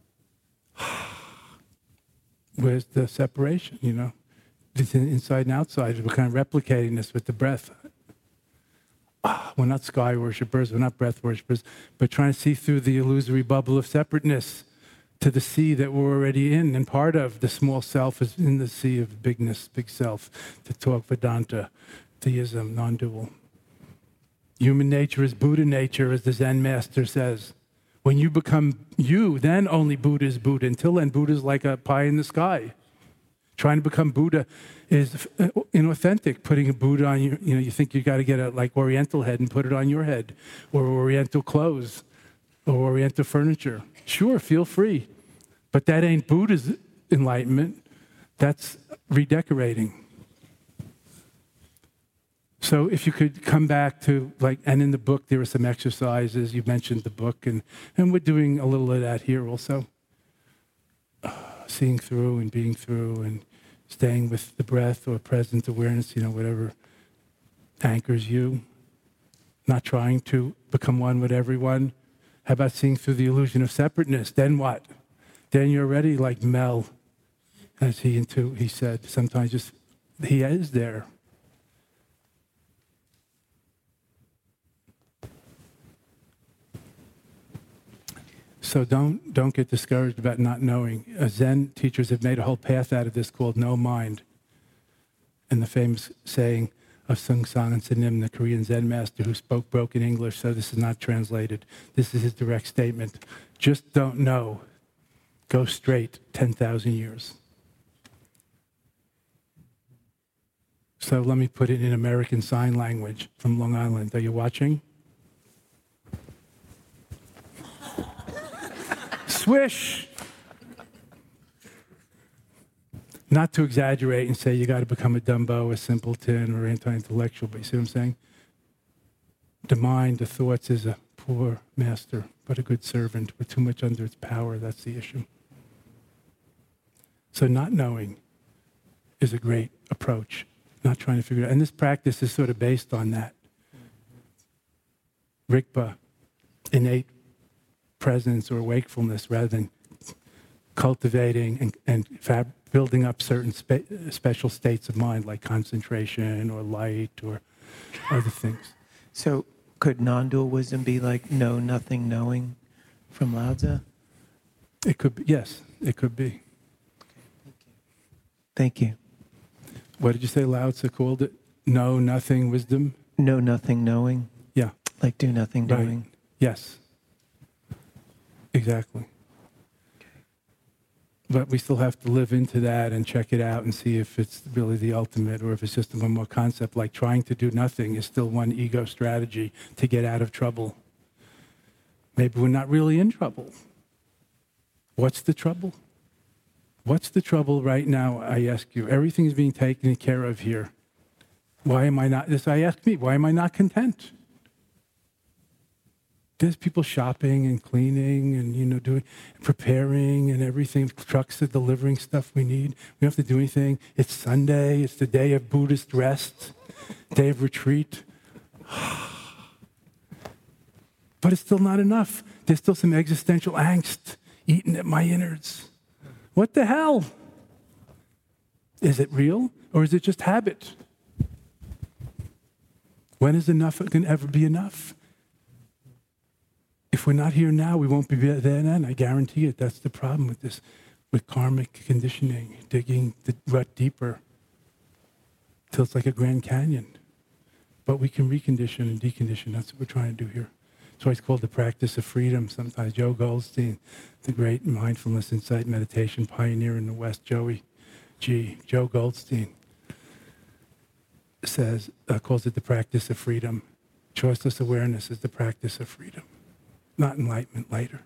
where's the separation, you know? It's inside and outside. We're kind of replicating this with the breath. Ah, we're not sky worshipers, we're not breath worshipers, but trying to see through the illusory bubble of separateness to the sea that we're already in and part of. The small self is in the sea of bigness, big self, to talk Vedanta, theism, non-dual. Human nature is Buddha nature, as the Zen master says. When you become you, then only Buddha is Buddha. Until then, Buddha is like a pie in the sky. Trying to become Buddha is inauthentic. Putting a Buddha on you, you know, you think you got to get a like Oriental head and put it on your head, or Oriental clothes, or Oriental furniture. Sure, feel free, but that ain't Buddha's enlightenment. That's redecorating. So if you could come back to, like, and in the book there are some exercises. You mentioned the book, and, and we're doing a little of that here also. Uh, seeing through and being through and staying with the breath or present awareness, you know, whatever anchors you. Not trying to become one with everyone. How about seeing through the illusion of separateness? Then what? Then you're already like Mel, as he into he said. Sometimes just, he is there. So don't don't get discouraged about not knowing. Uh, Zen teachers have made a whole path out of this called no mind. And the famous saying of Sung Sang and Sanim, the Korean Zen master who spoke broken English, so this is not translated. This is his direct statement. Just don't know. Go straight ten thousand years. So let me put it in American Sign Language from Long Island. Are you watching? Swish! Not to exaggerate and say you got to become a Dumbo, a simpleton, or anti-intellectual, but you see what I'm saying? The mind, the thoughts is a poor master, but a good servant. We're too much under its power, that's the issue. So not knowing is a great approach, not trying to figure it out. And this practice is sort of based on that. Rigpa, innate presence or wakefulness, rather than cultivating and, and fab, building up certain spe- special states of mind like concentration or light or other things. So could non-dual wisdom be like know nothing knowing from Lao Tzu? It could be, yes, it could be. Thank you. What did you say Lao Tzu called it? Know nothing wisdom? Know nothing knowing, Yeah. like do nothing Right. doing. Yes. Exactly. But we still have to live into that and check it out and see if it's really the ultimate or if it's just one more concept. Like trying to do nothing is still one ego strategy to get out of trouble. Maybe we're not really in trouble. What's the trouble? What's the trouble right now, I ask you? Everything is being taken care of here. Why am I not, this I ask me, why am I not content? There's people shopping and cleaning and, you know, doing, preparing and everything. Trucks are delivering stuff we need. We don't have to do anything. It's Sunday. It's the day of Buddhist rest, day of retreat. But it's still not enough. There's still some existential angst eating at my innards. What the hell? Is it real or is it just habit? When is enough going to ever be enough? If we're not here now, we won't be there then. I guarantee it. That's the problem with this, with karmic conditioning, digging the rut deeper till it's like a Grand Canyon. But we can recondition and decondition. That's what we're trying to do here. It's always called the practice of freedom. Sometimes Joe Goldstein, the great mindfulness insight meditation pioneer in the West, Joey G. Joe Goldstein, says, uh, calls it the practice of freedom. Choiceless awareness is the practice of freedom. Not enlightenment later.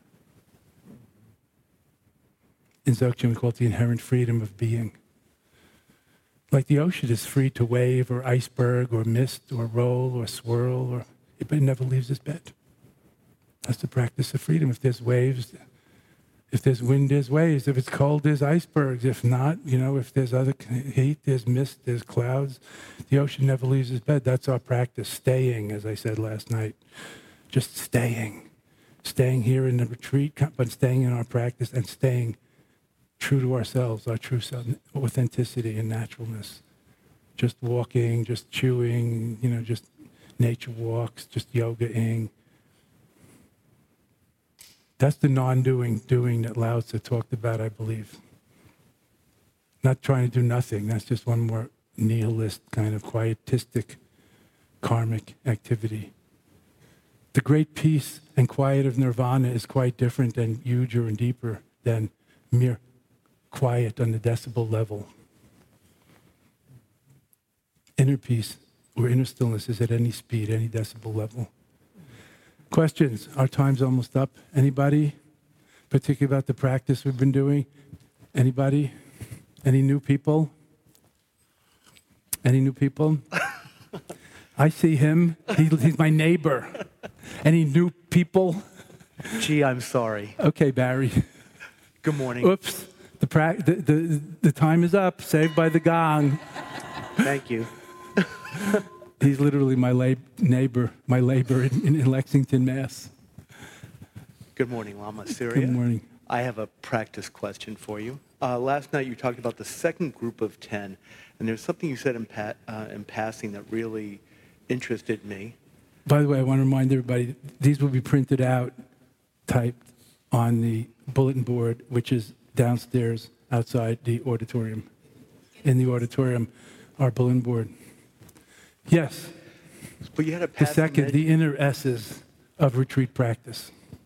In Dzogchen, we call it the inherent freedom of being. Like the ocean is free to wave or iceberg or mist or roll or swirl, or, but it never leaves its bed. That's the practice of freedom. If there's waves, if there's wind, there's waves. If it's cold, there's icebergs. If not, you know, if there's other heat, there's mist, there's clouds. The ocean never leaves its bed. That's our practice. Staying, as I said last night. Just staying. Staying here in the retreat, but staying in our practice and staying true to ourselves, our true self, authenticity and naturalness. Just walking, just chewing, you know, just nature walks, just yoga-ing. That's the non-doing, doing that Lao Tzu talked about, I believe. Not trying to do nothing. That's just one more nihilist, kind of quietistic, karmic activity. The great peace and quiet of nirvana is quite different and huger and deeper than mere quiet on the decibel level. Inner peace or inner stillness is at any speed, any decibel level. Questions? Our time's almost up. Anybody? Particularly about the practice we've been doing? Anybody? Any new people? Any new people? I see him. He, he's my neighbor. Any new people? Gee, I'm sorry. Okay, Barry. Good morning. Oops. The, pra- the, the, the time is up. Saved by the gong. Thank you. He's literally my lab- neighbor, my labor in, in Lexington, Mass. Good morning, Lama Surya. Good morning. I have a practice question for you. Uh, last night you talked about the second group of ten, and there's something you said in, pa- uh, in passing that really interested me. By the way, I want to remind everybody, these will be printed out, typed on the bulletin board, which is downstairs outside the auditorium. In the auditorium, our bulletin board. Yes. But you had a The passing second, med- the inner S's of retreat practice.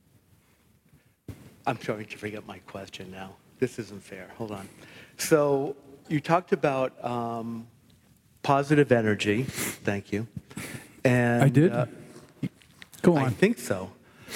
I'm sorry to forget my question now. This isn't fair. Hold on. So you talked about um, positive energy. Thank you. And I did? Uh, Go I on. think so.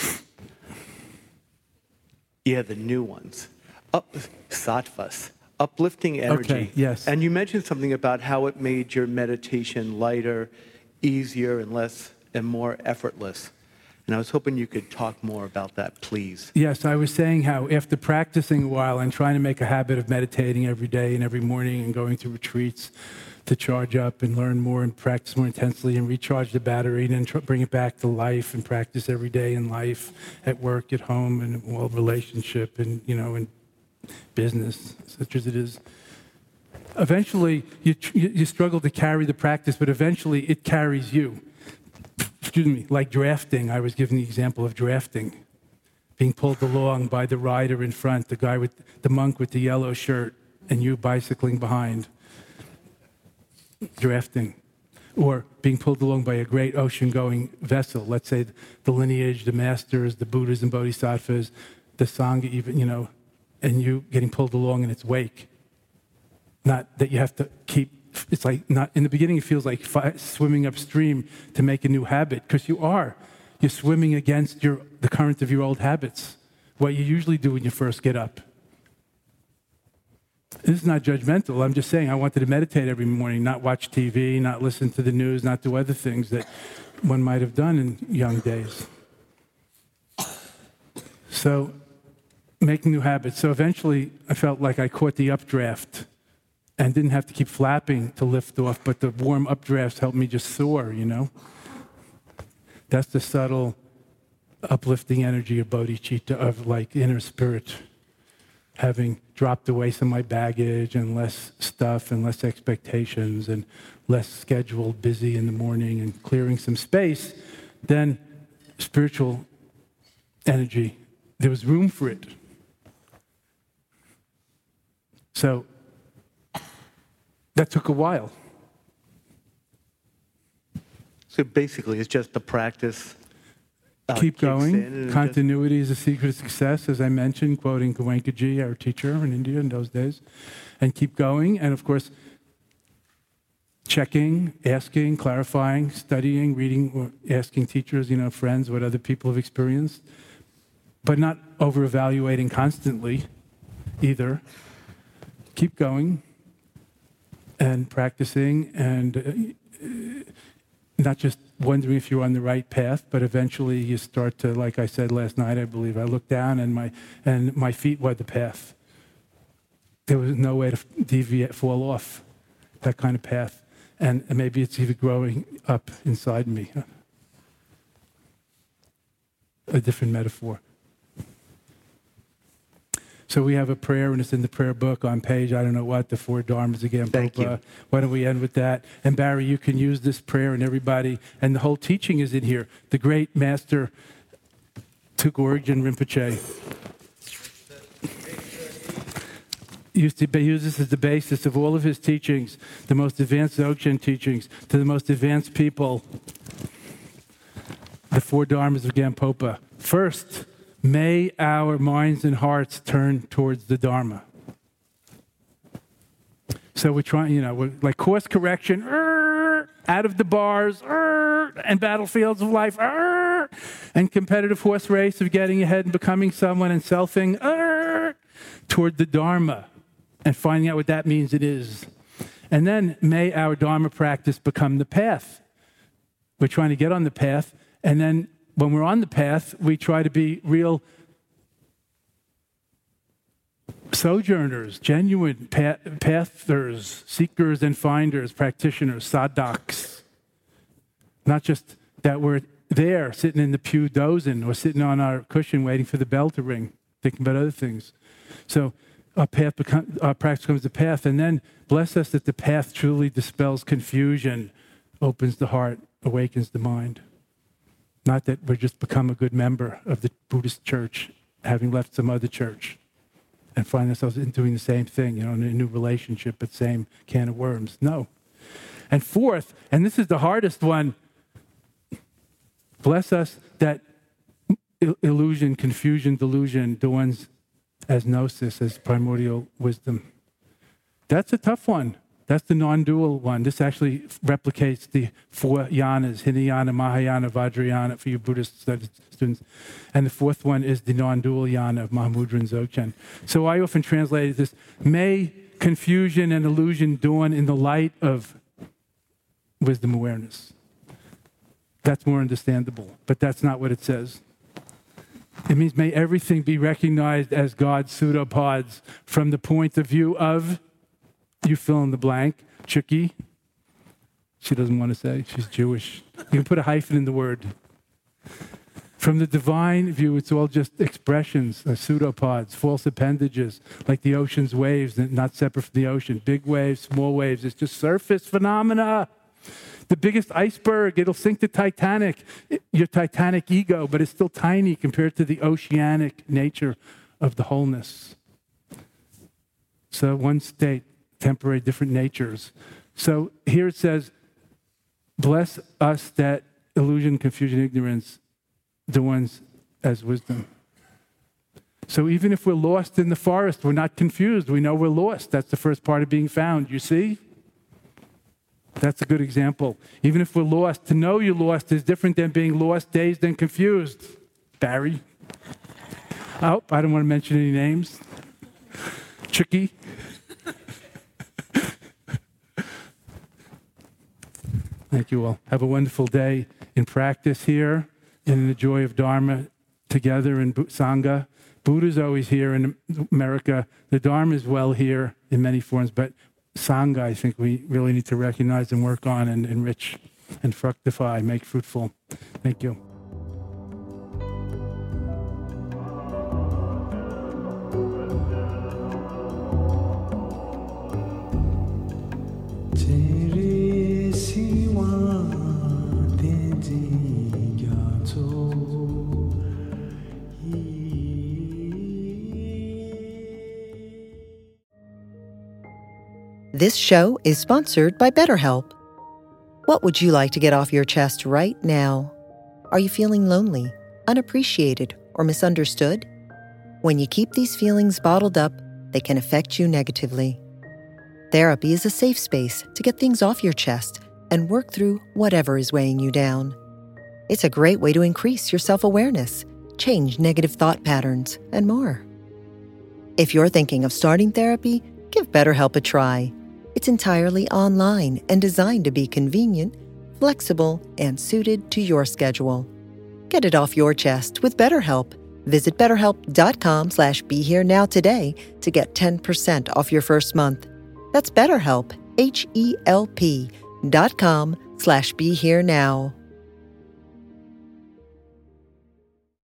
Yeah, the new ones. Up, sattvas, uplifting energy. Okay, yes. And you mentioned something about how it made your meditation lighter, easier, and less and more effortless. And I was hoping you could talk more about that, please. Yes, I was saying how after practicing a while and trying to make a habit of meditating every day and every morning and going to retreats to charge up and learn more and practice more intensely and recharge the battery and then tr- bring it back to life and practice every day in life, at work, at home, and well, relationship and, you know, in business, such as it is. Eventually, you, tr- you struggle to carry the practice, but eventually it carries you. Excuse me, like drafting. I was giving the example of drafting, being pulled along by the rider in front, the guy with the monk with the yellow shirt, and you bicycling behind. drafting, or being pulled along by a great ocean-going vessel. Let's say the lineage, the masters, the Buddhas and Bodhisattvas, the Sangha, even, you know, and you getting pulled along in its wake. Not that you have to keep, it's like, not in the beginning it feels like fi- swimming upstream to make a new habit, because you are. You're swimming against your the current of your old habits, what you usually do when you first get up. This is not judgmental. I'm just saying I wanted to meditate every morning, not watch T V, not listen to the news, not do other things that one might have done in young days. So, making new habits. So eventually I felt like I caught the updraft and didn't have to keep flapping to lift off, but the warm updrafts helped me just soar, you know? That's the subtle uplifting energy of bodhicitta, of like inner spirit, having dropped away some of my baggage and less stuff and less expectations and less scheduled busy in the morning and clearing some space, then spiritual energy, there was room for it. So that took a while. So basically, it's just the practice. Uh, Keep kicks in going. and it Continuity is the secret of success, as I mentioned, quoting Goenkaji, our teacher in India in those days. And keep going. And of course, checking, asking, clarifying, studying, reading, or asking teachers, you know, friends, what other people have experienced. But not over-evaluating constantly either. Keep going and practicing and uh, not just wondering if you're on the right path, but eventually you start to, like I said last night, I believe, I looked down and my and my feet were the path. There was no way to deviate, fall off that kind of path. And, and maybe it's even growing up inside me. A different metaphor. So we have a prayer, and it's in the prayer book on page, I don't know what, the four dharmas again. Thank Popa. you. Why don't we end with that? And Barry, you can use this prayer, and everybody, and the whole teaching is in here. The great master Tugurgen Rinpoche used to use this as the basis of all of his teachings, the most advanced Dzogchen teachings, to the most advanced people, the four dharmas of Gampopa. First, may our minds and hearts turn towards the Dharma. So we're trying, you know, we're like course correction, er, out of the bars, er, and battlefields of life, er, and competitive horse race of getting ahead and becoming someone and selfing, er, toward the Dharma and finding out what that means it is. And then may our Dharma practice become the path. We're trying to get on the path, and then when we're on the path, we try to be real sojourners, genuine path- pathers, seekers and finders, practitioners, sadhaks. Not just that we're there sitting in the pew dozing or sitting on our cushion waiting for the bell to ring, thinking about other things. So our path become, our practice becomes the path, and then bless us that the path truly dispels confusion, opens the heart, awakens the mind. Not that we're just become a good member of the Buddhist church, having left some other church, and find ourselves in doing the same thing, you know, in a new relationship, but same can of worms. No. And fourth, and this is the hardest one, bless us that illusion, confusion, delusion, the ones as gnosis, as primordial wisdom. That's a tough one. That's the non-dual one. This actually replicates the four yanas, Hinayana, Mahayana, Vajrayana for you Buddhist students. And the fourth one is the non-dual yana of Mahamudra and Dzogchen. So I often translate this, may confusion and illusion dawn in the light of wisdom awareness. That's more understandable, but that's not what it says. It means may everything be recognized as God's pseudopods from the point of view of, you fill in the blank, Chucky. She doesn't want to say, she's Jewish. You can put a hyphen in the word. From the divine view, it's all just expressions, uh, pseudopods, false appendages, like the ocean's waves, not separate from the ocean. Big waves, small waves, it's just surface phenomena. The biggest iceberg, it'll sink the Titanic, your Titanic ego, but it's still tiny compared to the oceanic nature of the wholeness. So one state, temporary, different natures. So here it says, bless us that illusion, confusion, ignorance, the ones as wisdom. So even if we're lost in the forest, we're not confused. We know we're lost. That's the first part of being found. You see? That's a good example. Even if we're lost, to know you're lost is different than being lost, dazed, and confused. Barry. Oh, I don't want to mention any names. Tricky. Thank you all. Have a wonderful day in practice here and in the joy of Dharma together in Sangha. Buddha's always here in America. The Dharma is well here in many forms, but Sangha, I think we really need to recognize and work on and enrich and fructify, make fruitful. Thank you. This show is sponsored by BetterHelp. What would you like to get off your chest right now? Are you feeling lonely, unappreciated, or misunderstood? When you keep these feelings bottled up, they can affect you negatively. Therapy is a safe space to get things off your chest and work through whatever is weighing you down. It's a great way to increase your self-awareness, change negative thought patterns, and more. If you're thinking of starting therapy, give BetterHelp a try. It's entirely online and designed to be convenient, flexible, and suited to your schedule. Get it off your chest with BetterHelp. Visit betterhelp.com slash be here now today to get ten percent off your first month. That's BetterHelp, H E L P dot com slash be here now.